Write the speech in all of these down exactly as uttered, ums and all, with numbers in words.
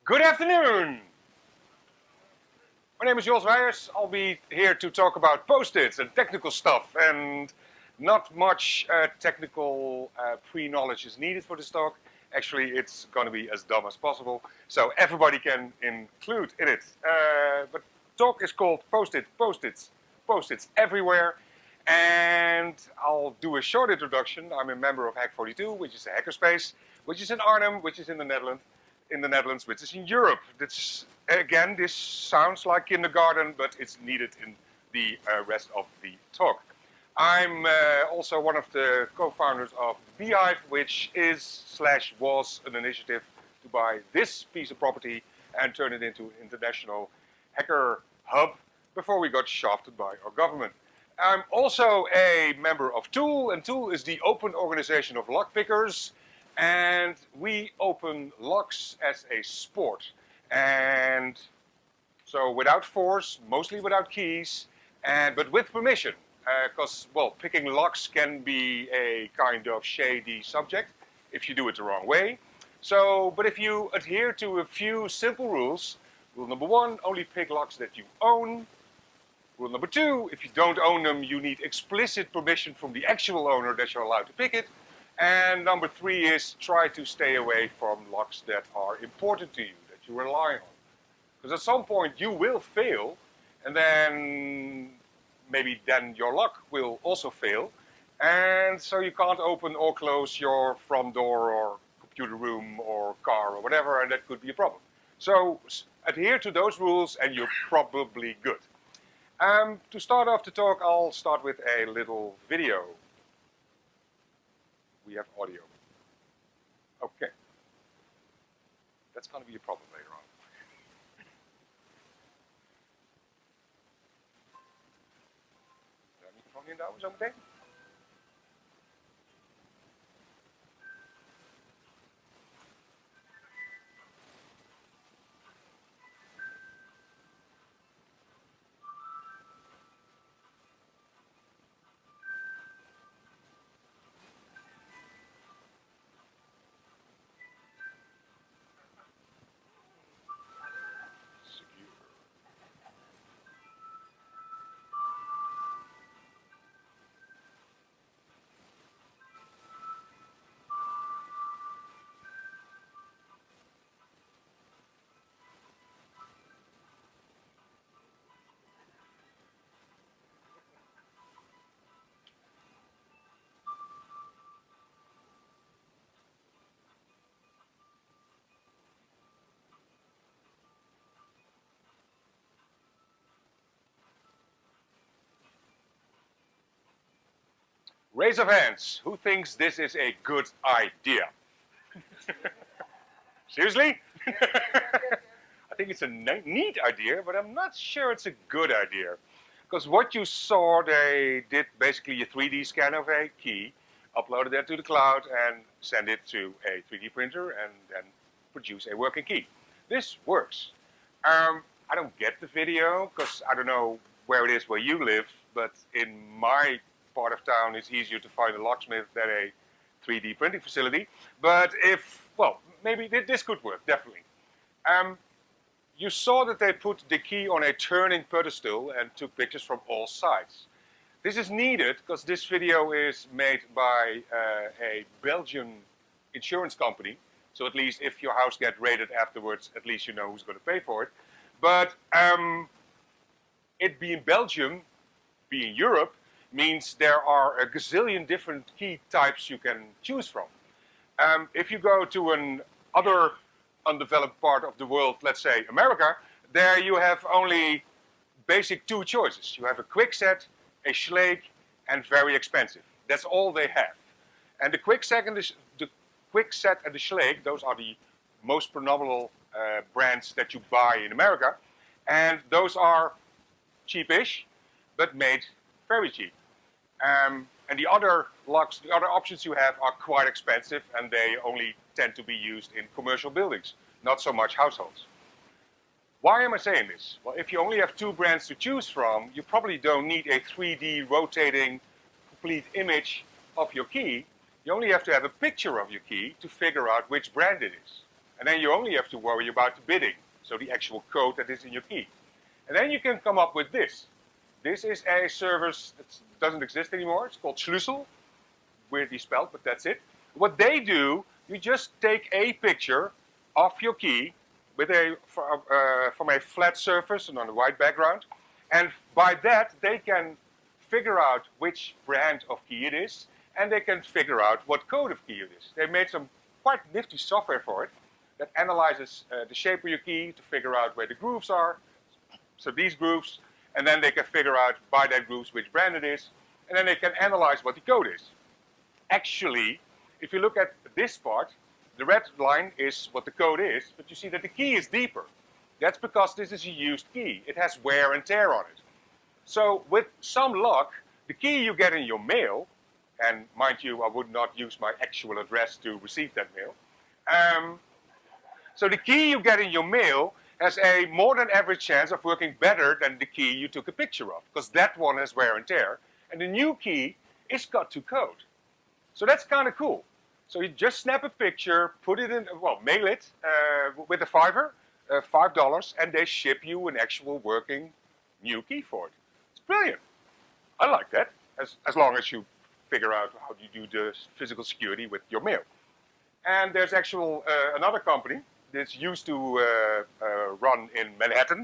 Good afternoon! My name is Jos Weijers. I'll be here to talk about Post-its and technical stuff, and not much uh, technical uh, pre-knowledge is needed for this talk. Actually, it's going to be as dumb as possible, so everybody can include in it. Uh, but talk is called Post-it, Post-its, Post-its everywhere. And I'll do a short introduction. I'm a member of Hack forty-two, which is a hackerspace, which is in Arnhem, which is in the Netherlands, in the Netherlands, which is in Europe. That's, again, this sounds like kindergarten, but it's needed in the uh, rest of the talk. I'm uh, also one of the co-founders of Beehive, which is slash was an initiative to buy this piece of property and turn it into an international hacker hub before we got shafted by our government. I'm also a member of Tool, and Tool is the open organization of lockpickers, and we open locks as a sport. And so without force, mostly without keys, and but with permission, because, uh, well, picking locks can be a kind of shady subject if you do it the wrong way. So, but if you adhere to a few simple rules, rule number one, only pick locks that you own. Rule number two, if you don't own them, you need explicit permission from the actual owner that you're allowed to pick it. And number three is try to stay away from locks that are important to you, that you rely on. Because at some point you will fail, and then maybe then your lock will also fail. And so you can't open or close your front door or computer room or car or whatever, and that could be a problem. So adhere to those rules and you're probably good. Um, to start off the talk, I'll start with a little video. We have audio. Okay. That's going to be a problem later on. Ja, microfoon inhouden zo meteen. Raise of hands. Who thinks this is a good idea? Seriously? I think it's a neat idea, but I'm not sure it's a good idea. Because what you saw, they did basically a three D scan of a key, uploaded that to the cloud, and send it to a three D printer, and then produce a working key. This works. Um, I don't get the video, because I don't know where it is where you live, but in my part of town, it's easier to find a locksmith than a three D printing facility. But if, well, maybe this could work, definitely. Um, you saw that they put the key on a turning pedestal and took pictures from all sides. This is needed because this video is made by uh, a Belgian insurance company. So at least if your house gets raided afterwards, at least you know who's going to pay for it. But um, it being Belgium, being Europe, means there are a gazillion different key types you can choose from. Um, if you go to an other undeveloped part of the world, let's say America, there you have only basic two choices. You have a Kwikset, a Schlage, and very expensive. That's all they have. And the Kwikset and the, the Kwikset and the Schlage, those are the most phenomenal uh, brands that you buy in America. And those are cheapish, but made very cheap. Um, and the other locks, the other options you have are quite expensive, and they only tend to be used in commercial buildings, not so much households. Why am I saying this? Well, if you only have two brands to choose from, you probably don't need a three D rotating complete image of your key. You only have to have a picture of your key to figure out which brand it is. And then you only have to worry about the bidding, so the actual code that is in your key. And then you can come up with this. This is a service that doesn't exist anymore. It's called Schlüssel, weirdly spelled, but that's it. What they do, you just take a picture of your key with a, uh, from a flat surface and on a white background. And by that, they can figure out which brand of key it is, and they can figure out what code of key it is. They made some quite nifty software for it that analyzes uh, the shape of your key to figure out where the grooves are. So these grooves, and then they can figure out by that grooves which brand it is, and then they can analyze what the code is. Actually, if you look at this part, the red line is what the code is, but you see that the key is deeper. That's because this is a used key. It has wear and tear on it. So with some luck, the key you get in your mail, and mind you, I would not use my actual address to receive that mail. Um, so the key you get in your mail has a more than average chance of working better than the key you took a picture of, because that one has wear and tear, and the new key is cut to code. So that's kind of cool. So you just snap a picture, put it in, well, mail it uh, with a fiver, uh, five dollars, and they ship you an actual working new key for it. It's brilliant. I like that, as, as long as you figure out how you do the physical security with your mail. And there's actual uh, another company that's used to uh, uh, run in Manhattan.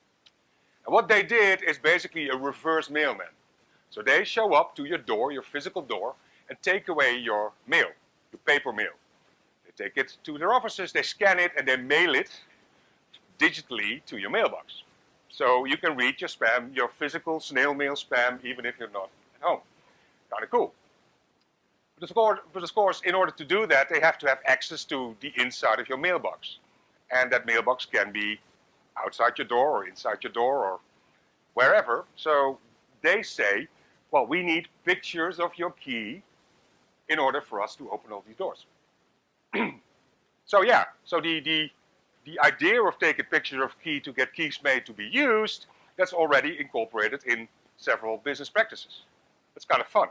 And what they did is basically a reverse mailman. So they show up to your door, your physical door, and take away your mail, your paper mail. They take it to their offices, they scan it, and they mail it digitally to your mailbox. So you can read your spam, your physical snail mail spam, even if you're not at home. Kind of cool. But of, course, but of course, in order to do that, they have to have access to the inside of your mailbox. And that mailbox can be outside your door or inside your door or wherever. So they say, well, we need pictures of your key in order for us to open all these doors. So yeah, so the, the, the idea of taking a picture of key to get keys made to be used, that's already incorporated in several business practices. It's kind of fun.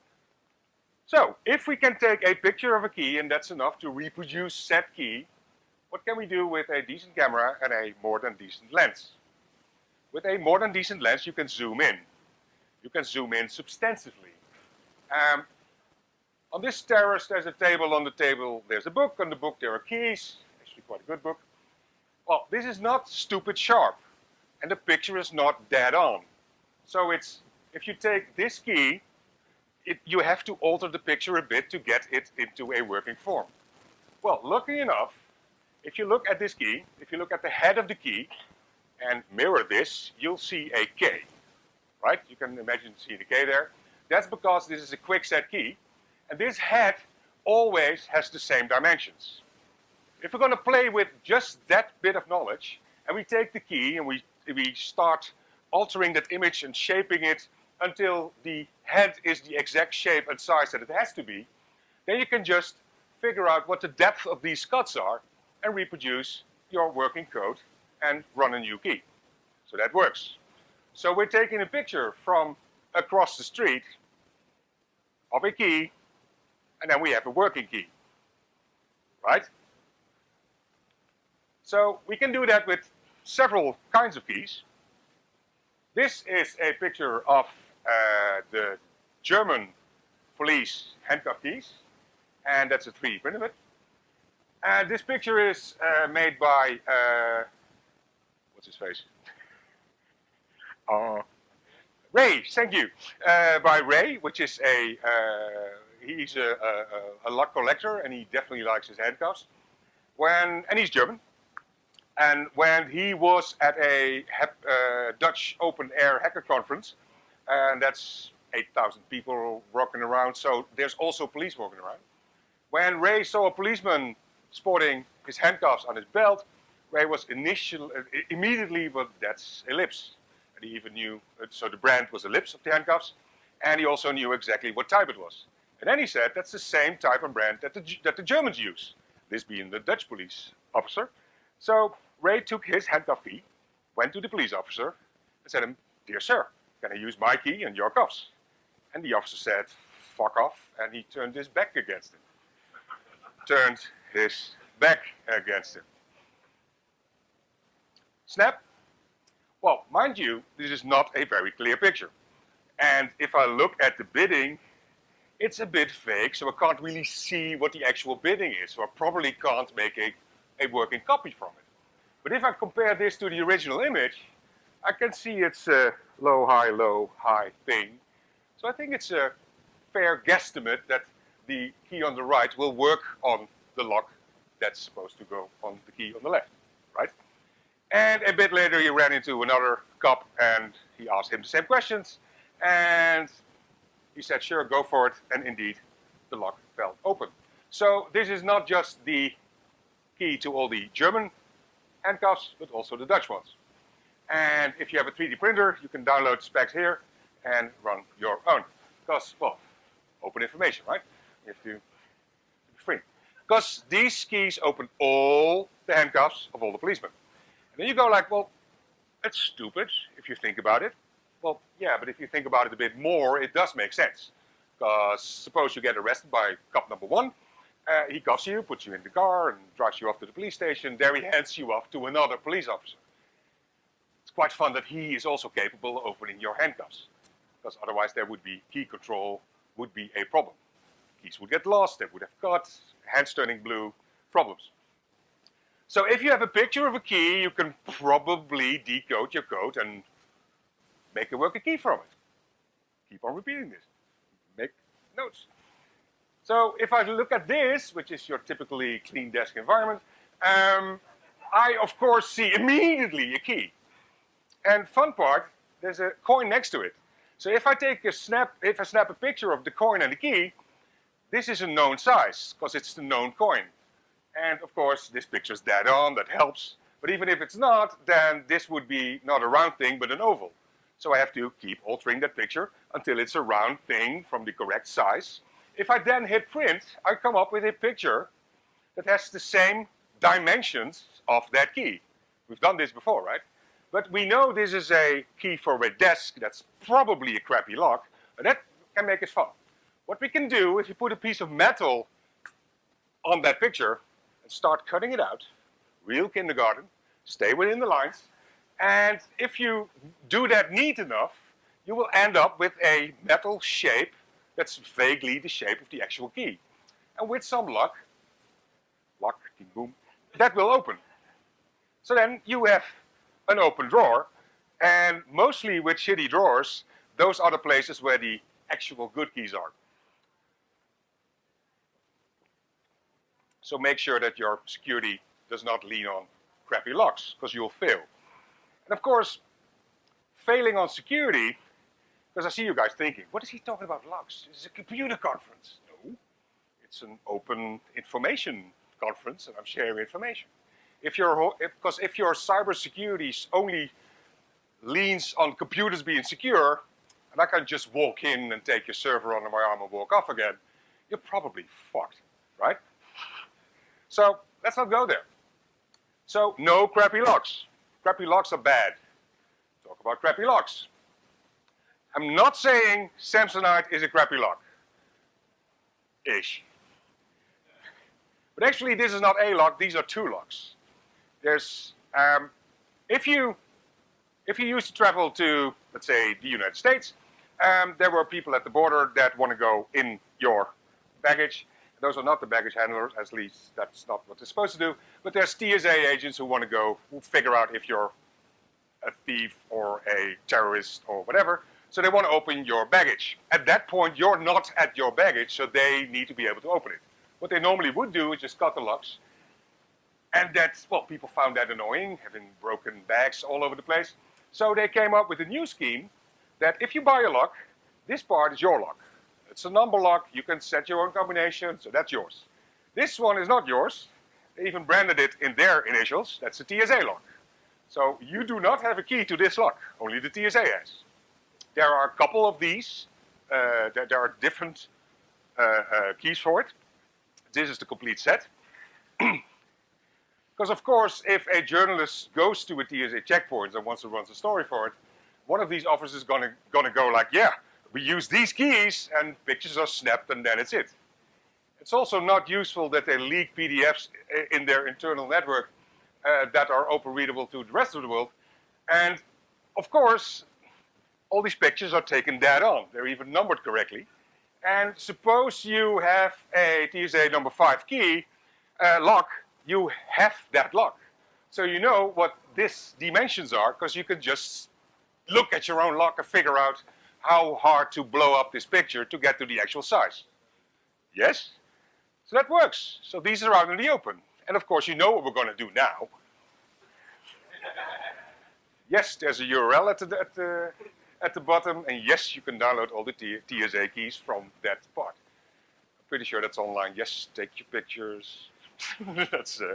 So, if we can take a picture of a key and that's enough to reproduce said key, what can we do with a decent camera and a more than decent lens? With a more than decent lens, you can zoom in. You can zoom in substantively. Um, on this terrace, there's a table. On the table, there's a book. On the book, there are keys. Actually, quite a good book. Well, this is not stupid sharp, and the picture is not dead on. So it's, if you take this key, It, you have to alter the picture a bit to get it into a working form. Well, lucky enough, if you look at this key, if you look at the head of the key and mirror this, you'll see a K, right? You can imagine seeing a K there. That's because this is a quick-set key, and this head always has the same dimensions. If we're going to play with just that bit of knowledge, and we take the key and we, we start altering that image and shaping it until the head is the exact shape and size that it has to be, then you can just figure out what the depth of these cuts are and reproduce your working code and run a new key. So that works. So we're taking a picture from across the street of a key, and then we have a working key, right? So we can do that with several kinds of keys. This is a picture of uh, the German police handcuff keys, and that's a three D print of it. And this picture is uh, made by, uh, what's his face? uh, Ray, thank you. Uh, by Ray, which is a, uh, he's a, a, a luck collector, and he definitely likes his handcuffs. When, and he's German. And when he was at a uh, Dutch open air hacker conference, and that's eight thousand people walking around, so there's also police walking around. When Ray saw a policeman sporting his handcuffs on his belt, Ray was initial, uh, immediately, well, that's Ellipse. And he even knew, uh, so the brand was Ellipse of the handcuffs, and he also knew exactly what type it was. And then he said, that's the same type and brand that the, that the Germans use, this being the Dutch police officer. So Ray took his handcuff key, went to the police officer, and said to him, dear sir, can I use my key and your cuffs? And the officer said, fuck off, and he turned his back against him. Turned his back against him. Snap. Well, mind you, this is not a very clear picture. And if I look at the bidding, it's a bit vague, so I can't really see what the actual bidding is. So I probably can't make a, a working copy from it. But if I compare this to the original image, I can see it's a low, high, low, high thing. So I think it's a fair guesstimate that the key on the right will work on the lock that's supposed to go on the key on the left, right? And a bit later he ran into another cop and he asked him the same questions. And he said, sure, go for it. And indeed, the lock fell open. So this is not just the key to all the German handcuffs, but also the Dutch ones. And if you have a three D printer, you can download specs here and run your own. Because, well, open information, right? You have to be free. Because these keys open all the handcuffs of all the policemen. And then you go like, well, it's stupid if you think about it. Well, yeah, but if you think about it a bit more, it does make sense. Because suppose you get arrested by cop number one, uh, he cuffs you, puts you in the car, and drives you off to the police station. There he hands you off to another police officer. It's quite fun that he is also capable of opening your handcuffs. Because otherwise there would be key control, would be a problem. Keys would get lost, they would have cut, hands turning blue, problems. So if you have a picture of a key, you can probably decode your code and make a working key from it. Keep on repeating this. Make notes. So if I look at this, which is your typically clean desk environment, um, I of course see immediately a key. And fun part, there's a coin next to it. So if I take a snap, if I snap a picture of the coin and the key, this is a known size, because it's the known coin. And of course, this picture is dead on, that helps. But even if it's not, then this would be not a round thing, but an oval. So I have to keep altering that picture until it's a round thing from the correct size. If I then hit print, I come up with a picture that has the same dimensions of that key. We've done this before, right? But we know this is a key for a desk that's probably a crappy lock, and that can make it fun. What we can do, if you put a piece of metal on that picture and start cutting it out, real kindergarten, stay within the lines, and if you do that neat enough, you will end up with a metal shape that's vaguely the shape of the actual key. And with some luck, luck, ding boom, that will open. So then you have an open drawer, and mostly with shitty drawers, those are the places where the actual good keys are. So make sure that your security does not lean on crappy locks, because you'll fail. And of course, failing on security, because I see you guys thinking, what is he talking about locks? This is a computer conference. No, it's an open information conference, and I'm sharing information. If your, because if your cybersecurity only leans on computers being secure, and I can just walk in and take your server under my arm and walk off again, you're probably fucked, right? So let's not go there. So no crappy locks. Crappy locks are bad. Talk about crappy locks. I'm not saying Samsonite is a crappy lock. Ish. But actually this is not a lock, these are two locks. There's, um, if you, if you used to travel to, let's say, the United States, um, there were people at the border that want to go in your baggage. Those are not the baggage handlers, at least that's not what they're supposed to do. But there's T S A agents who want to go figure out if you're a thief or a terrorist or whatever. So they want to open your baggage. At that point, you're not at your baggage, so they need to be able to open it. What they normally would do is just cut the locks. And that's, well, people found that annoying, having broken bags all over the place. So they came up with a new scheme that if you buy a lock, this part is your lock. It's a number lock, you can set your own combination, so that's yours. This one is not yours. They even branded it in their initials. That's a T S A lock. So you do not have a key to this lock, only the T S A has. There are a couple of these. Uh, there, there are different uh, uh, keys for it. This is the complete set. Because of course, if a journalist goes to a T S A checkpoint and wants to run a story for it, one of these officers is gonna, gonna go like, yeah, we use these keys and pictures are snapped and then it's it. It's also not useful that they leak P D Fs in their internal network uh, that are open readable to the rest of the world. And of course, all these pictures are taken dead on. They're even numbered correctly. And suppose you have a T S A number five key uh, lock, you have that lock. So you know what these dimensions are, because you can just look at your own lock and figure out how hard to blow up this picture to get to the actual size. Yes? So that works. So these are out in the open. And of course you know what we're going to do now. Yes, there's a U R L at the, at the, at the bottom, and yes, you can download all the T S A keys from that part. I'm pretty sure that's online. Yes, take your pictures. That's uh,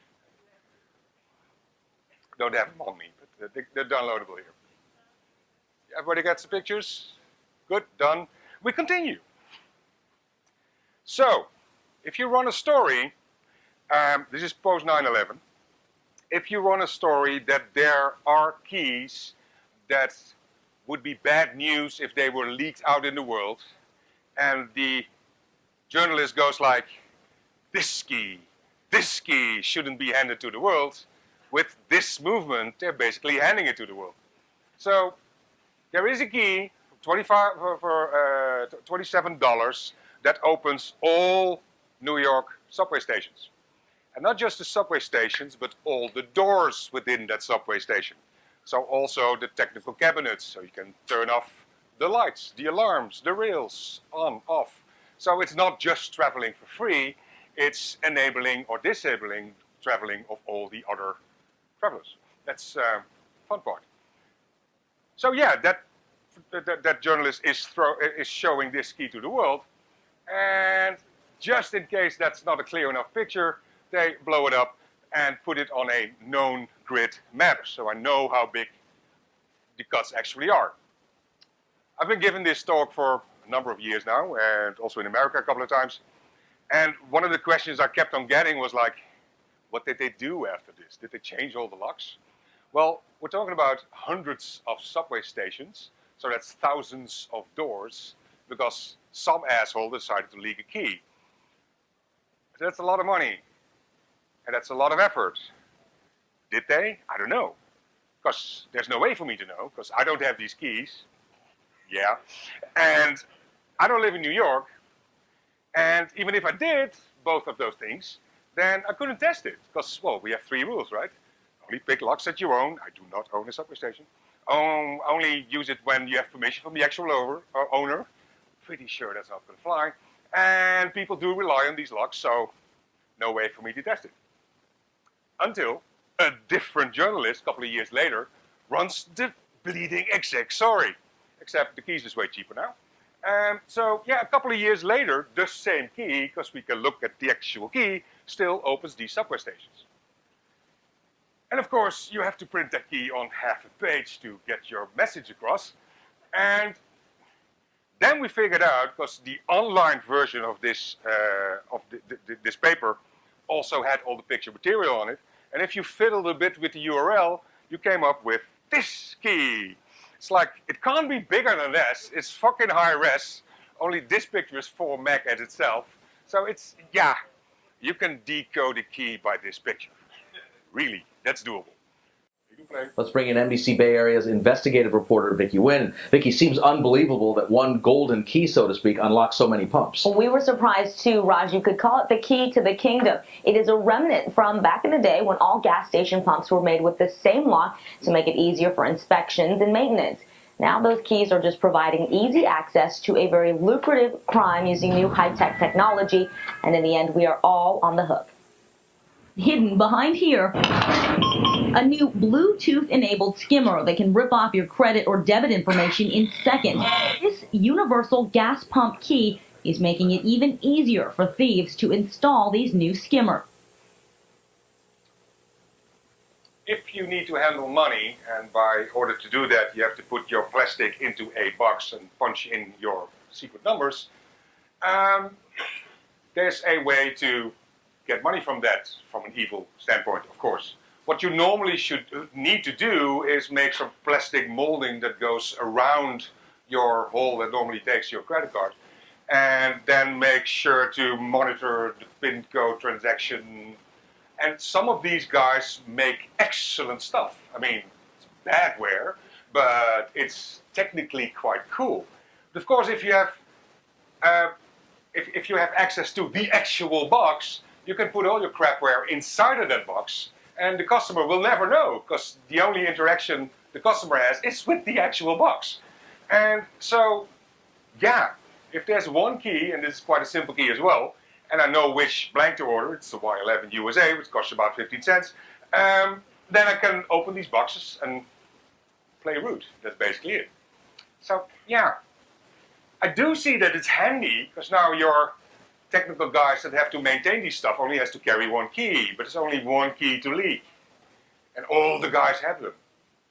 don't have them on me, but they, they're downloadable here. Everybody gets the pictures? Good, done. We continue. So, if you run a story, um, this is post nine eleven, if you run a story that there are keys that would be bad news if they were leaked out in the world, and the journalist goes like, this key, this key shouldn't be handed to the world, with this movement, they're basically handing it to the world. So, there is a key twenty-five, for, for uh, twenty-seven dollars that opens all New York subway stations. And not just the subway stations, but all the doors within that subway station. So also the technical cabinets, so you can turn off the lights, the alarms, the rails, on, off. So it's not just traveling for free, it's enabling or disabling traveling of all the other travelers. That's uh, the fun part. So yeah, that, that, that journalist is, throw, is showing this key to the world, and just in case that's not a clear enough picture, they blow it up and put it on a known grid map, so I know how big the cuts actually are. I've been giving this talk for a number of years now, and also in America a couple of times, and one of the questions I kept on getting was like, what did they do after this? Did they change all the locks? Well, we're talking about hundreds of subway stations, so that's thousands of doors, because some asshole decided to leak a key. That's a lot of money, and that's a lot of effort. Did they? I don't know, because there's no way for me to know, because I don't have these keys. Yeah, and I don't live in New York, and even if I did both of those things, then I couldn't test it, because, well, we have three rules, right? Only pick locks that you own. I do not own a subway station. Um, only use it when you have permission from the actual over, uh, owner. Pretty sure that's not going to fly. And people do rely on these locks, so no way for me to test it. Until a different journalist, a couple of years later, runs the bleeding exact story. Except the keys is way cheaper now. Um, so yeah, a couple of years later, the same key, because we can look at the actual key, still opens these subway stations. And of course, you have to print that key on half a page to get your message across. And then we figured out, because the online version of this uh, of the, the, this paper also had all the picture material on it. And if you fiddled a bit with the U R L, you came up with this key. It's like, it can't be bigger than this. It's fucking high res. Only this picture is four meg at itself. So it's, yeah, you can decode a key by this picture. Really, that's doable. Let's bring in N B C Bay Area's investigative reporter, Vicky Nguyen. Vicky, seems unbelievable that one golden key, so to speak, unlocks so many pumps. We were surprised too, Raj. You could call it the key to the kingdom. It is a remnant from back in the day when all gas station pumps were made with the same lock to make it easier for inspections and maintenance. Now those keys are just providing easy access to a very lucrative crime using new high-tech technology, and in the end, we are all on the hook. Hidden behind here, a new Bluetooth-enabled skimmer that can rip off your credit or debit information in seconds. This universal gas pump key is making it even easier for thieves to install these new skimmers. If you need to handle money, and by order to do that, you have to put your plastic into a box and punch in your secret numbers, um, there's a way to get money from that, from an evil standpoint, of course. What you normally should need to do is make some plastic molding that goes around your hole that normally takes your credit card. and then make sure to monitor the PIN code transaction. And some of these guys make excellent stuff. I mean, it's badware, but it's technically quite cool. But of course, if you have uh, if, if you have access to the actual box, you can put all your crapware inside of that box, and the customer will never know, because the only interaction the customer has is with the actual box. And so, yeah, if there's one key, and this is quite a simple key as well, and I know which blank to order, it's the Y eleven U S A, which costs about fifteen cents, um, then I can open these boxes and play root. That's basically it. So, yeah, I do see that it's handy, because now your technical guys that have to maintain these stuff only has to carry one key, but it's only one key to leak. And all the guys have them.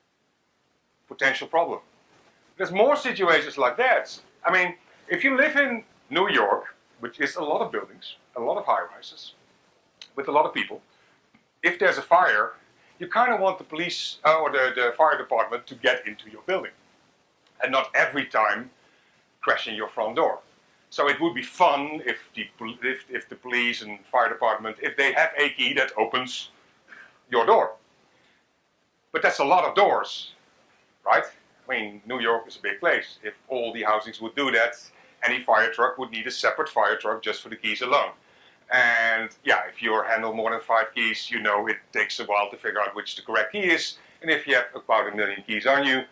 Potential problem. There's more situations like that. I mean, if you live in New York, which is a lot of buildings, a lot of high-rises, with a lot of people, if there's a fire, you kind of want the police uh, or the, the fire department to get into your building. And not every time crashing your front door. So it would be fun if the, if, if the police and fire department, if they have a key that opens your door. But that's a lot of doors, right? I mean, New York is a big place. If all the housings would do that, any fire truck would need a separate fire truck just for the keys alone. And yeah, if you handle more than five keys, you know it takes a while to figure out which the correct key is. And if you have about a million keys on you,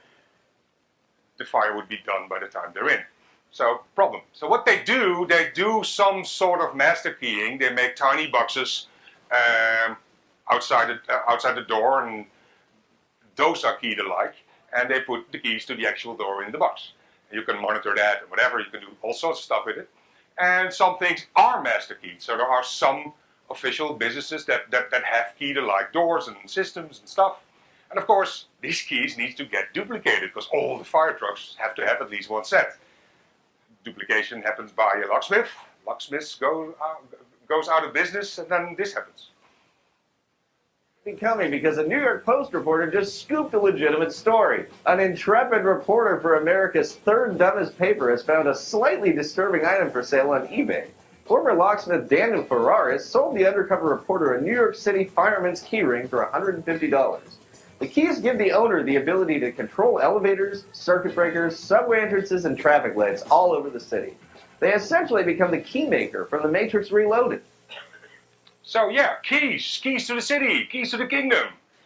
the fire would be done by the time they're in. So, problem. So what they do, they do some sort of master keying. They make tiny boxes um, outside, the, uh, outside the door, and those are keyed alike. And they put the keys to the actual door in the box. You can monitor that or whatever. You can do all sorts of stuff with it. And some things are master keyed. So there are some official businesses that, that, that have keyed alike doors and systems and stuff. And of course, these keys need to get duplicated, because all the fire trucks have to have at least one set. Duplication happens by a locksmith. Locksmiths go, uh, goes out of business, and then this happens. Coming because a New York Post reporter just scooped a legitimate story. An intrepid reporter for America's third dumbest paper has found a slightly disturbing item for sale on eBay. Former locksmith Daniel Ferraris sold the undercover reporter a New York City fireman's keyring for one hundred fifty dollars. The keys give the owner the ability to control elevators, circuit breakers, subway entrances, and traffic lights all over the city. They essentially become the keymaker from The Matrix Reloaded. So yeah, keys, keys to the city, keys to the kingdom.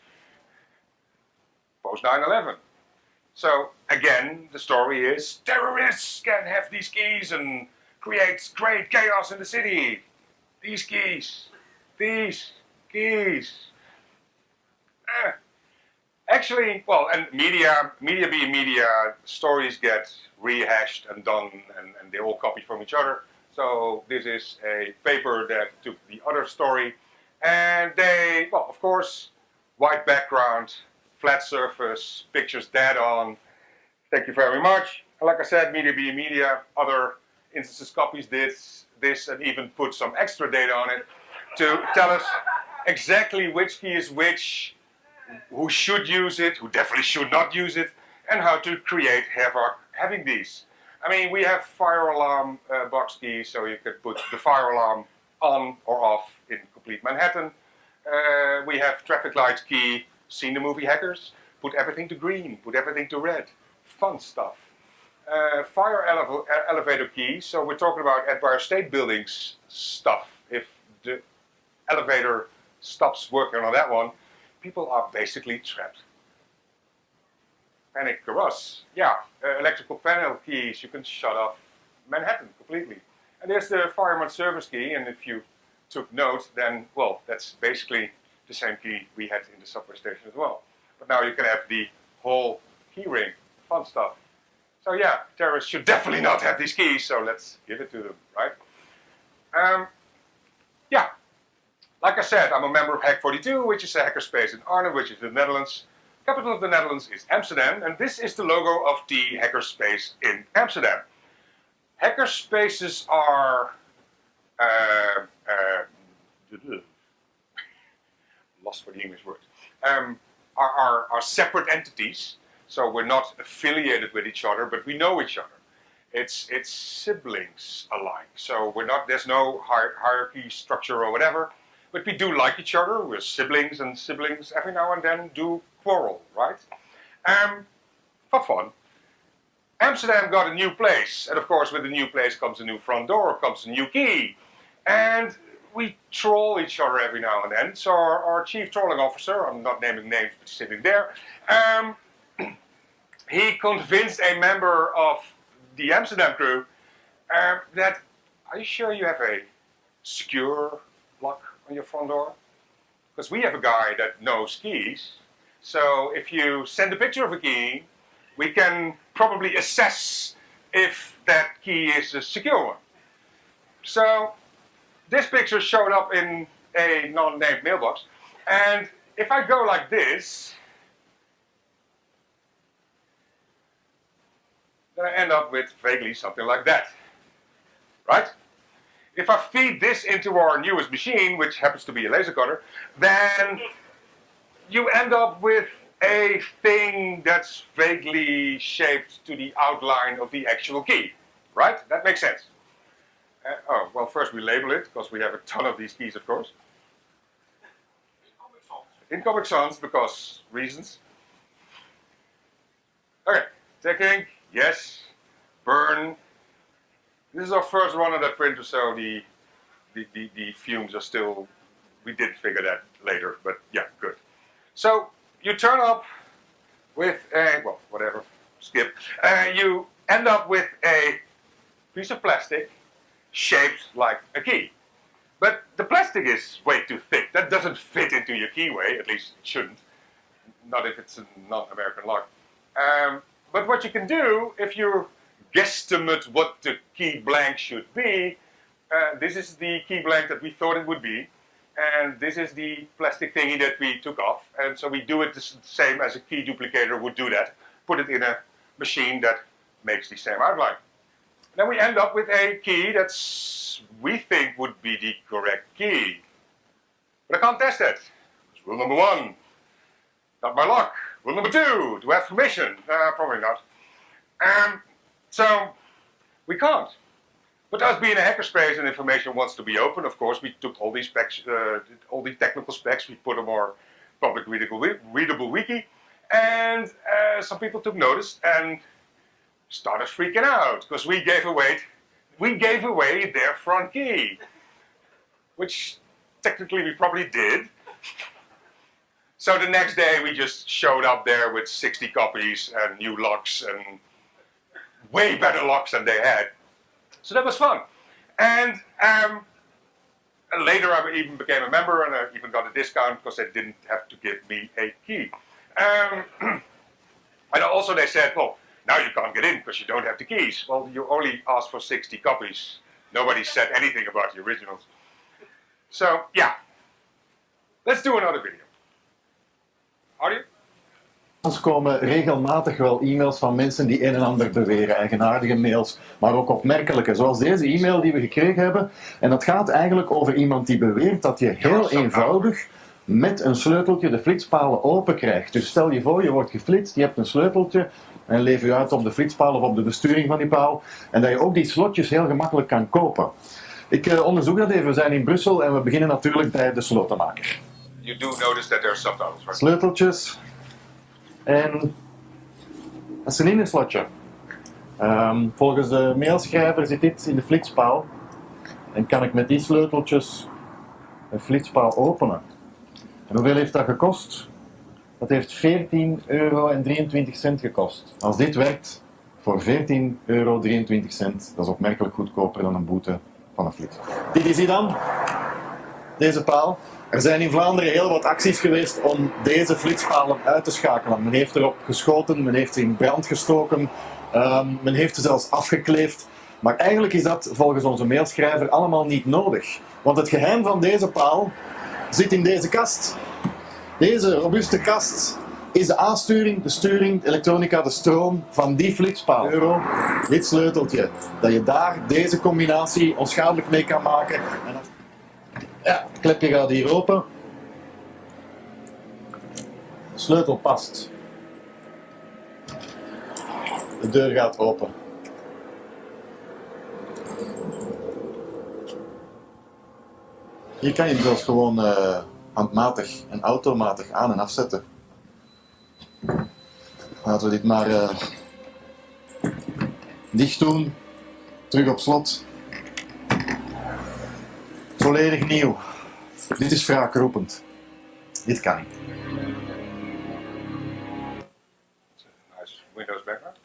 Post nine eleven. So again, the story is terrorists can have these keys and create great chaos in the city. These keys, these keys. Eh. Actually, well, and media, media being media, stories get rehashed and done, and, and they all copy from each other. So this is a paper that took the other story, and they, well, of course, white background, flat surface, pictures dead on. Thank you very much. And like I said, media being media, other instances copies this, this, and even put some extra data on it to tell us exactly which key is which, who should use it, who definitely should not use it, and how to create havoc having these. I mean, we have fire alarm uh, box keys, so you could put the fire alarm on or off in complete Manhattan. Uh, we have traffic lights key, seen the movie Hackers? Put everything to green, put everything to red. Fun stuff. Uh, fire ele elevator key, so we're talking about Empire State Buildings stuff. If the elevator stops working on that one, people are basically trapped. Panic garage. Yeah, uh, electrical panel keys, you can shut off Manhattan completely. And there's the fireman service key, and if you took note, then, well, that's basically the same key we had in the subway station as well. But now you can have the whole key ring. Fun stuff. So yeah, terrorists should definitely not have these keys, so let's give it to them, right? Um, yeah, like I said, I'm a member of Hack forty-two, which is a hackerspace in Arnhem, which is the Netherlands. Capital of the Netherlands is Amsterdam, and this is the logo of the hackerspace in Amsterdam. Hackerspaces are uh, uh, lost for the English word. Um, are, are, are separate entities, so we're not affiliated with each other, but we know each other. It's it's siblings alike. So we're not there's no hier- hierarchy structure or whatever, but we do like each other. We're siblings, and siblings every now and then do quarrel, right? Um, for fun. Amsterdam got a new place, and of course, with the new place comes a new front door, comes a new key, and we troll each other every now and then. So our, our chief trolling officer, I'm not naming names, but he's sitting there, um, he convinced a member of the Amsterdam crew uh, that, are you sure you have a secure lock on your front door? Because we have a guy that knows keys, so if you send a picture of a key, we can probably assess if that key is a secure one. So this picture showed up in a non-named mailbox, and if I go like this, then I end up with vaguely something like that, right? If I feed this into our newest machine, which happens to be a laser cutter, then you end up with a thing that's vaguely shaped to the outline of the actual key, right? That makes sense. Uh, oh, well, first we label it, because we have a ton of these keys, of course. In Comic Sans, because reasons. Okay, taking, yes, burn. This is our first run of that printer, so the, the, the, the fumes are still, we did figure that later, but yeah, good. So, you turn up with a, well, whatever, skip. Uh, you end up with a piece of plastic shaped like a key. But the plastic is way too thick. That doesn't fit into your keyway, at least it shouldn't. Not if it's a non-American lock. Um, but what you can do, if you guesstimate what the key blank should be, uh, this is the key blank that we thought it would be. And this is the plastic thingy that we took off. And so we do it the same as a key duplicator would do that. Put it in a machine that makes the same outline. Then we end up with a key that's, we think would be the correct key. But I can't test that. It's rule number one, not my luck. Rule number two, do I have permission? Uh, probably not. Um, so, we can't. But us being a hackerspace and information wants to be open, of course, we took all these specs, uh, all these technical specs, we put them on our public readable, readable wiki, and uh, some people took notice and started freaking out because we gave away, we gave away their front key, which technically we probably did. So the next day we just showed up there with sixty copies and new locks and way better locks than they had. So that was fun. And um, later I even became a member and I even got a discount because they didn't have to give me a key. Um, and also they said, well, now you can't get in because you don't have the keys. Well, you only asked for sixty copies. Nobody said anything about the originals. So, yeah. Let's do another video. Audio? Ons komen regelmatig wel e-mails van mensen die een en ander beweren, eigenaardige mails, maar ook opmerkelijke, zoals deze e-mail die we gekregen hebben. En dat gaat eigenlijk over iemand die beweert dat je heel eenvoudig met een sleuteltje de flitspalen open krijgt. Dus stel je voor, je wordt geflitst, je hebt een sleuteltje en leef je uit op de flitspaal of op de besturing van die paal. En dat je ook die slotjes heel gemakkelijk kan kopen. Ik uh, onderzoek dat even, we zijn in Brussel en we beginnen natuurlijk bij de slotenmaker. You do notice that there are subtitles, right? Sleuteltjes. En dat is een innenslotje. Um, volgens de mailschrijver zit dit in de flitspaal. En kan ik met die sleuteltjes een flitspaal openen. En hoeveel heeft dat gekost? Dat heeft veertien euro en drieëntwintig cent gekost. Als dit werkt voor veertien euro drieëntwintig cent, dat is opmerkelijk goedkoper dan een boete van een flits. Dit is hij dan. Deze paal. Er zijn in Vlaanderen heel wat acties geweest om deze flitspalen uit te schakelen. Men heeft erop geschoten, men heeft ze in brand gestoken, um, men heeft ze zelfs afgekleefd. Maar eigenlijk is dat volgens onze mailschrijver allemaal niet nodig. Want het geheim van deze paal zit in deze kast. Deze robuuste kast is de aansturing, de sturing, de elektronica, de stroom van die flitspaal. Euro, dit sleuteltje. Dat je daar deze combinatie onschadelijk mee kan maken. En als... Ja, het klepje gaat hier open. De sleutel past. De deur gaat open. Hier kan je hem zelfs gewoon uh, handmatig en automatig aan en afzetten. Laten we dit maar uh, dicht doen. Terug op slot. Volledig nieuw. Dit is wraakroepend. Dit kan niet. Nice Windows background.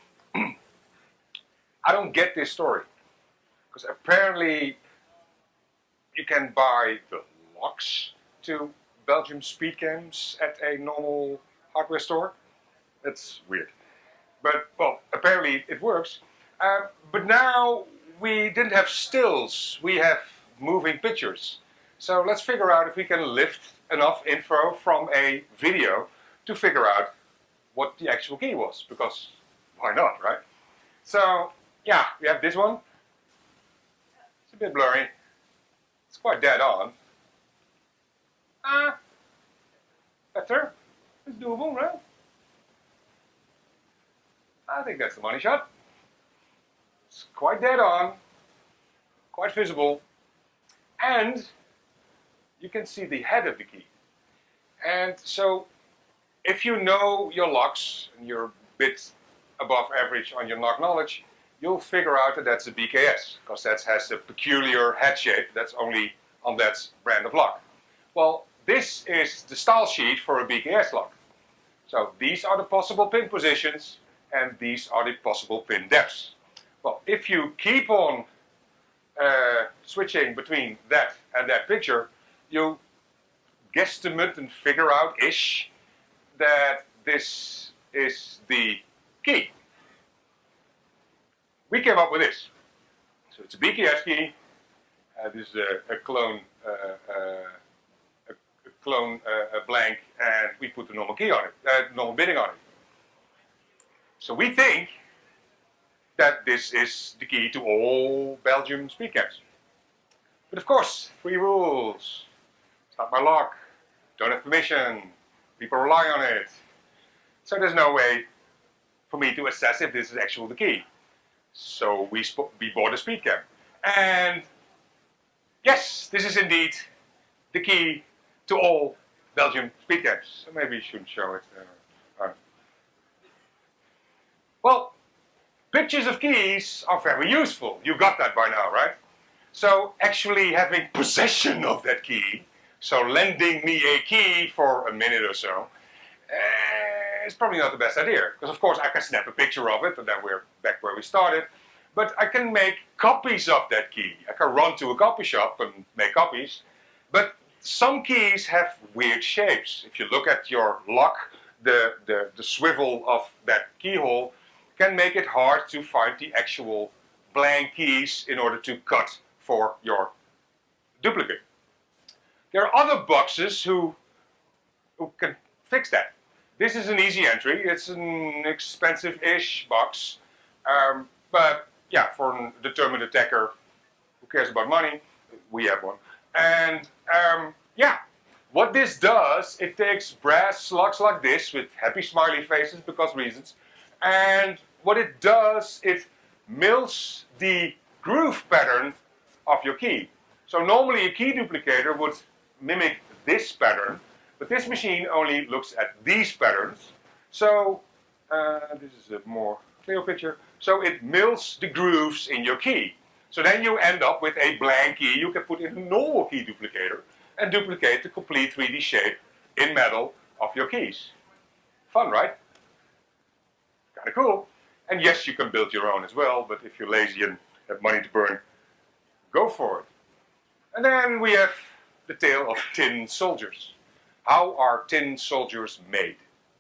I don't get this story. Because apparently you can buy the locks to Belgium Speedcams at a normal hardware store. That's weird. But, well, apparently it works. Uh, but now we didn't have stills, we have moving pictures. So let's figure out if we can lift enough info from a video to figure out what the actual key was, because why not, right? So, yeah, we have this one. It's a bit blurry. It's quite dead on. Ah, uh, better. It's doable, right? I think that's the money shot. It's quite dead on, quite visible, and you can see the head of the key. And so, if you know your locks and you're a bit above average on your lock knowledge, you'll figure out that that's a B K S, because that has a peculiar head shape that's only on that brand of lock. Well, this is the style sheet for a B K S lock. So these are the possible pin positions, and these are the possible pin depths. Well, if you keep on uh, switching between that and that picture, you guesstimate and figure out-ish that this is the key. We came up with this. So it's a B K S key. Uh, this is a, a clone, uh, uh, a, a clone, uh, a blank, and we put the normal key on it, uh, normal bidding on it. So we think that this is the key to all Belgium Speedcams. But of course, three rules. It's not my lock. Don't have permission. People rely on it. So there's no way for me to assess if this is actually the key. So we, sp we bought a Speedcam. And yes, this is indeed the key to all Belgium Speedcams. So maybe you shouldn't show it. Uh, uh. Well, pictures of keys are very useful. You got that by now, right? So actually having possession of that key, so lending me a key for a minute or so, uh, is probably not the best idea. Because of course I can snap a picture of it, and then we're back where we started. But I can make copies of that key. I can run to a copy shop and make copies. But some keys have weird shapes. If you look at your lock, the, the, the swivel of that keyhole can make it hard to find the actual blank keys in order to cut for your duplicate. There are other boxes who, who can fix that. This is an easy entry. It's an expensive-ish box. Um, but yeah, for a determined attacker who cares about money, we have one. And um, yeah, what this does, it takes brass locks like this with happy smiley faces because reasons, and what it does, it mills the groove pattern of your key. So normally a key duplicator would mimic this pattern, but this machine only looks at these patterns. So uh, this is a more clear picture. So it mills the grooves in your key. So then you end up with a blank key you can put in a normal key duplicator and duplicate the complete three D shape in metal of your keys. Fun, right? Kinda cool. And yes, you can build your own as well, but if you're lazy and have money to burn, go for it. And then we have the tale of tin soldiers. How are tin soldiers made?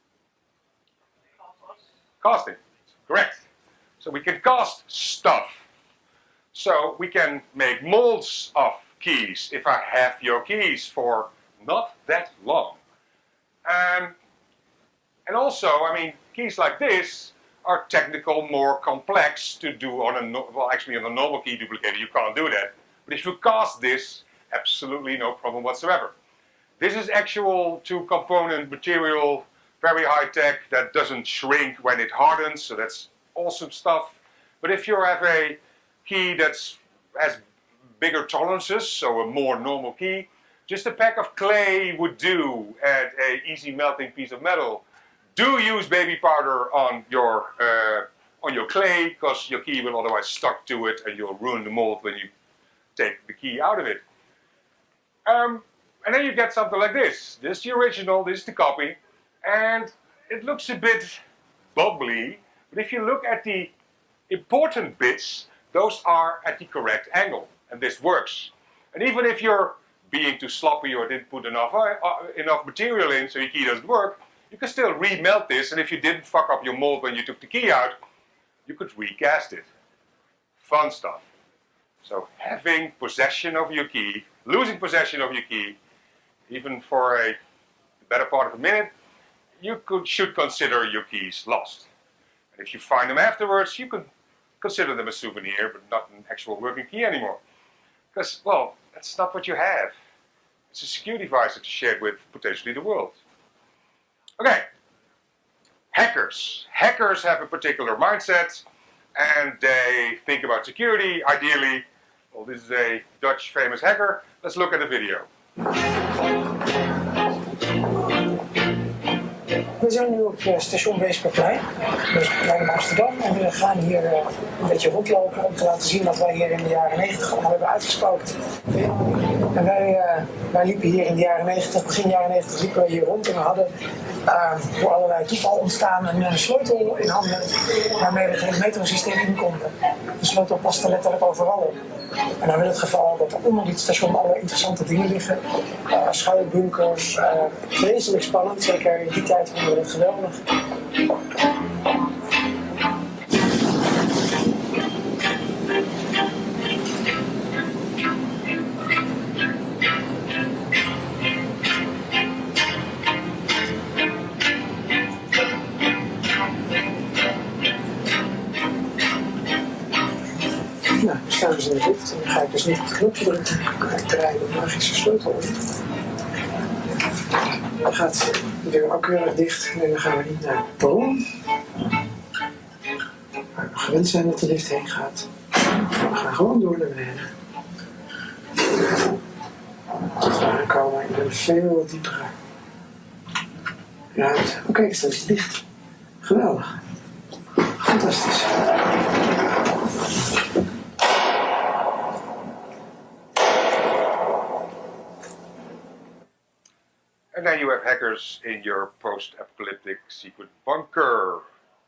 Casting. Correct. So we can cast stuff. So we can make molds of keys if I have your keys for not that long. Um, and also, I mean, keys like this are technical, more complex to do on a, no well actually on a normal key duplicator you can't do that. But if you cast this, absolutely no problem whatsoever. This is actual two-component material, very high-tech, that doesn't shrink when it hardens, so that's awesome stuff. But if you have a key that has bigger tolerances, so a more normal key, just a pack of clay would do, and a easy melting piece of metal. Do use baby powder on your uh, on your clay, because your key will otherwise stuck to it and you'll ruin the mold when you take the key out of it. Um, and then you get something like this. This is the original, this is the copy, and it looks a bit bubbly, but if you look at the important bits, those are at the correct angle, and this works. And even if you're being too sloppy or didn't put enough, uh, enough material in so your key doesn't work, you can still remelt this, and if you didn't fuck up your mold when you took the key out, you could recast it. Fun stuff. So having possession of your key, losing possession of your key, even for a better part of a minute, you could, should consider your keys lost. And if you find them afterwards, you can consider them a souvenir, but not an actual working key anymore. Because, well, that's not what you have. It's a security device that you shared with potentially the world. Okay. Hackers. Hackers have a particular mindset, and they think about security, ideally. Well, this is a Dutch famous hacker. Let's look at the video. We zijn nu op uh, station Weesperplein, Weesperplein in Amsterdam. En we gaan hier uh, een beetje rondlopen om te laten zien wat wij hier in de jaren negentig allemaal hebben uitgesproken. En wij, uh, wij liepen hier in de jaren negentig, begin jaren negentig liepen we hier rond en we hadden uh, door allerlei toeval ontstaan een uh, sleutel in handen waarmee we het hele metrosysteem in konden. De sleutel paste letterlijk overal op. En dan in het geval dat er onder dit station allerlei interessante dingen liggen, uh, schuilbunkers, uh, vreselijk spannend, zeker in die tijd vonden we het geweldig. Nou, dan staan ze in de lift en dan ga ik dus niet op het knopje drukken. Dan ga ik draaien de magische sleutel om. Dan gaat de deur ook keurig dicht en dan gaan we niet naar het perron. Waar we gewend zijn dat de lift heen gaat. We gaan gewoon door naar beneden. Tot we aankomen in een veel diepere ruimte. Oh kijk eens, dat is dicht. Geweldig. Fantastisch. And then you have hackers in your post-apocalyptic secret bunker.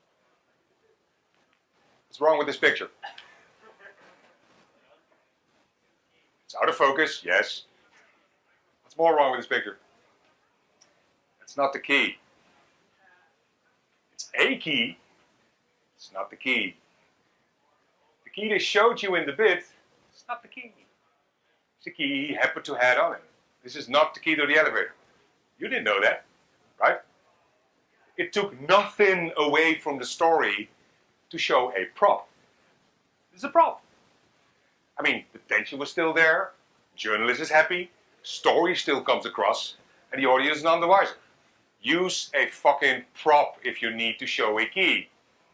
What's wrong with this picture? It's out of focus, yes. What's more wrong with this picture? It's not the key. It's a key. It's not the key. The key they showed you in the bit, it's not the key. It's the key he happened to have on him. This is not the key to the elevator. You didn't know that, right? It took nothing away from the story to show a prop. This is a prop. I mean, the tension was still there, journalist is happy, story still comes across, and the audience is none the wiser. Use a fucking prop if you need to show a key.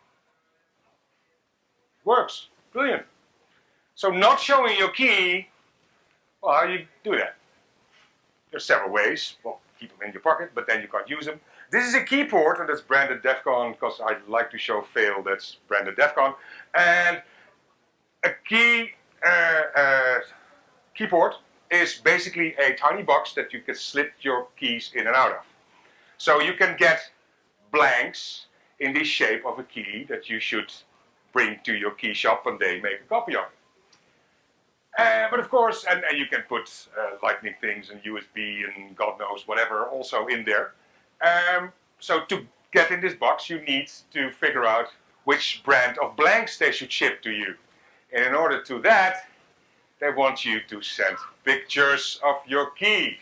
Works. Brilliant. So not showing your key, well, how do you do that? There's several ways. Well, keep them in your pocket, but then you can't use them. This is a key port, and that's branded DEFCON, because I like to show fail, that's branded DEFCON. And a key, uh, uh, key port is basically a tiny box that you can slip your keys in and out of. So you can get blanks in the shape of a key that you should bring to your key shop and they make a copy of it. Uh, but of course, and, and you can put uh, lightning things and U S B and God knows whatever also in there. Um, so to get in this box, you need to figure out which brand of blanks they should ship to you. And in order to that, they want you to send pictures of your key.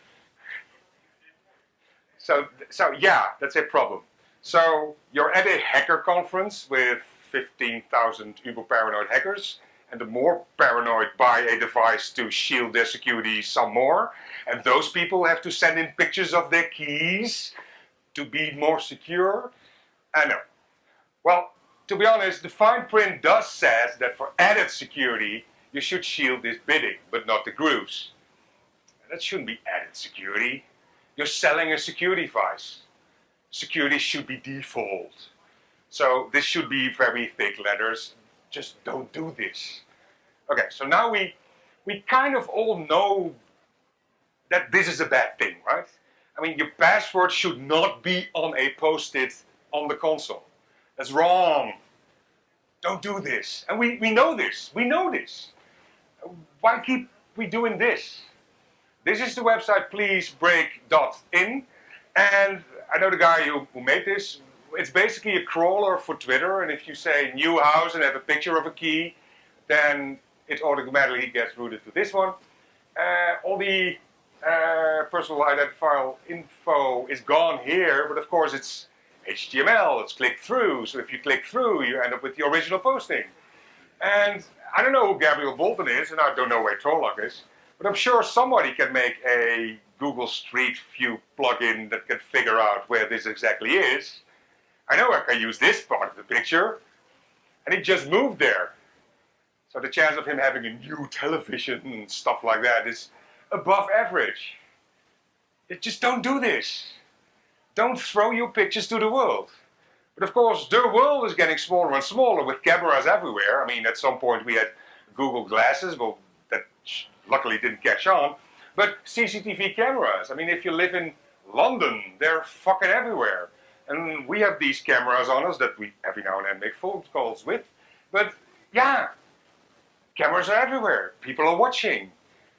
So, so yeah, that's a problem. So you're at a hacker conference with fifteen thousand uber paranoid hackers, and the more paranoid buy a device to shield their security some more, and those people have to send in pictures of their keys to be more secure. I know. Well, to be honest, the fine print does say that for added security, you should shield this bidding, but not the grooves. That shouldn't be added security. You're selling a security device. Security should be default. So this should be very thick letters. Just don't do this. Okay, so now we, we kind of all know that this is a bad thing, right? I mean, your password should not be on a post-it on the console. That's wrong. Don't do this. And we, we know this. We know this. Why keep we doing this? This is the website pleasebreak dot in. And I know the guy who, who made this. It's basically a crawler for Twitter. And if you say new house and have a picture of a key, then it automatically gets routed to this one. Uh, all the uh, personal identifier info is gone here. But of course, it's H T M L, it's click through, so if you click through, you end up with the original posting. And I don't know who Gabriel Bolton is, and I don't know where Trolloc is, but I'm sure somebody can make a Google Street View plugin that can figure out where this exactly is. I know I can use this part of the picture, and it just moved there. So the chance of him having a new television and stuff like that is above average. It just don't do this. Don't throw your pictures to the world. But of course, the world is getting smaller and smaller with cameras everywhere. I mean, at some point we had Google Glasses, well, that luckily didn't catch on. But C C T V cameras, I mean, if you live in London, they're fucking everywhere. And we have these cameras on us that we every now and then make phone calls with. But yeah, cameras are everywhere. People are watching.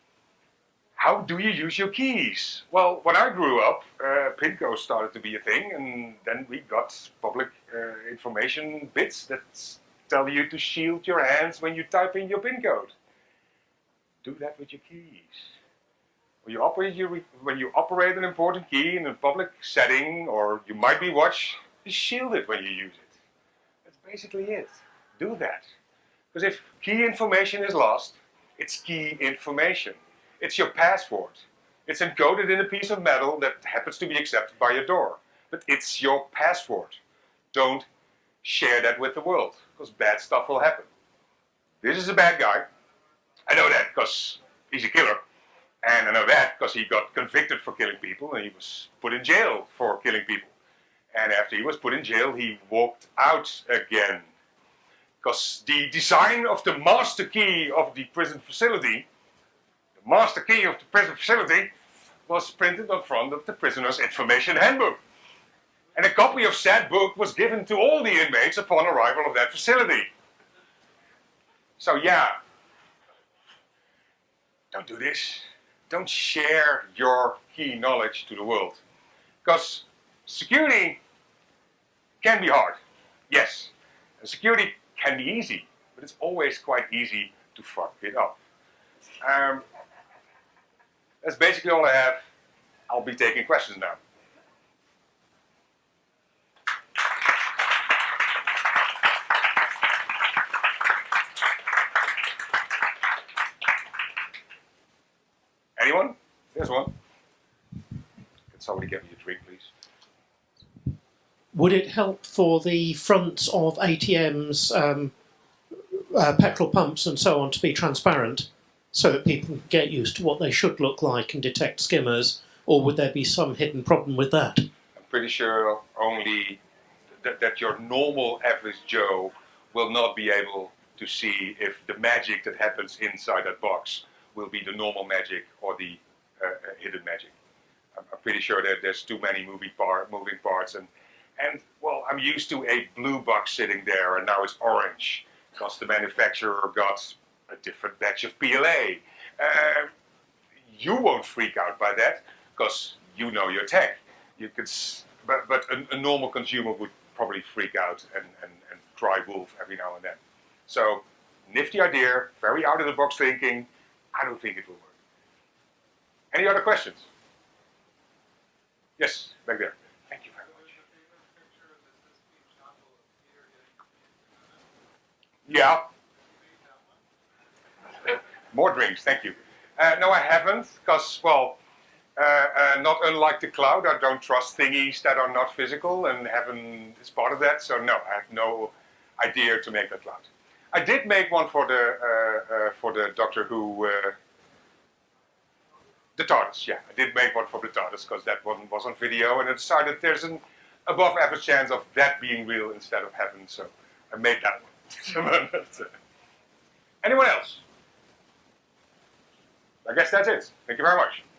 How do you use your keys? Well, when I grew up, uh, PIN codes started to be a thing, and then we got public uh, information bits that tell you to shield your hands when you type in your PIN code. Do that with your keys. When you operate, your, when you operate an important key in a public setting, or you might be watched, just shield it when you use it. That's basically it. Do that. Because if key information is lost, it's key information. It's your password. It's encoded in a piece of metal that happens to be accepted by your door. But it's your password. Don't share that with the world, because bad stuff will happen. This is a bad guy. I know that because he's a killer. And I know that because he got convicted for killing people and he was put in jail for killing people. And after he was put in jail, he walked out again. Because the design of the master key of the prison facility The master key of the prison facility was printed on front of the prisoner's information handbook. And a copy of said book was given to all the inmates upon arrival of that facility. So yeah, don't do this. Don't share your key knowledge to the world. Because security can be hard, yes. And security can be easy, but it's always quite easy to fuck it up. Um, That's basically all I have. I'll be taking questions now. Anyone? There's one. Can somebody get me a drink, please? Would it help for the fronts of A T Ms, um, uh, petrol pumps and so on to be transparent, so that people can get used to what they should look like and detect skimmers, or would there be some hidden problem with that? I'm pretty sure only that, that your normal average Joe will not be able to see if the magic that happens inside that box will be the normal magic or the uh, hidden magic. I'm, I'm pretty sure that there's too many moving, part, moving parts. And, and, well, I'm used to a blue box sitting there, and now it's orange, because the manufacturer got a different batch of P L A. Uh, you won't freak out by that because you know your tech. You could, but, but a, a normal consumer would probably freak out and, and, and cry wolf every now and then. So, nifty idea, very out of the box thinking. I don't think it will work. Any other questions? Yes, back there. Thank you very much. Yeah. More drinks, thank you. Uh, no, I haven't, because, well, uh, uh, not unlike the cloud, I don't trust thingies that are not physical, and heaven is part of that, so no, I have no idea to make that cloud. I did make one for the uh, uh, for the Doctor Who. Uh, the TARDIS, yeah, I did make one for the TARDIS because that one was on video, and I decided there's an above average chance of that being real instead of heaven, so I made that one. Anyone else? I guess that's it. Thank you very much.